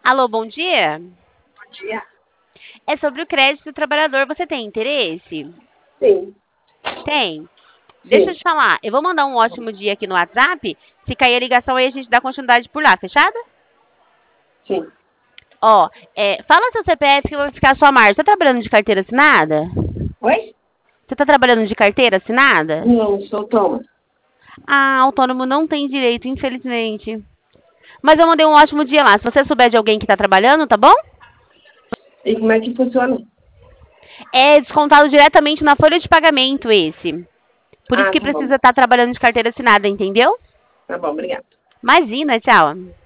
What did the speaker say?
Alô, bom dia. Bom dia. É sobre o crédito do trabalhador. Você tem interesse? Sim, Tem. Deixa eu sim, te falar. Eu vou mandar um ótimo dia aqui no WhatsApp. Se cair a ligação aí, a gente dá continuidade por lá. Fechado? sim. Ó, fala seu CPF que eu vou ficar a sua margem. Você tá trabalhando de carteira assinada? Oi? Você tá trabalhando de carteira assinada? Não, sou autônoma. Ah, autônomo não tem direito, infelizmente. Mas eu mandei um ótimo dia lá. Se você souber de alguém que tá trabalhando, tá bom? E como é que funciona? É descontado diretamente na folha de pagamento esse. Por isso Ah, que tá bom. precisa estar trabalhando de carteira assinada, entendeu? Tá bom, obrigada. Imagina, tchau.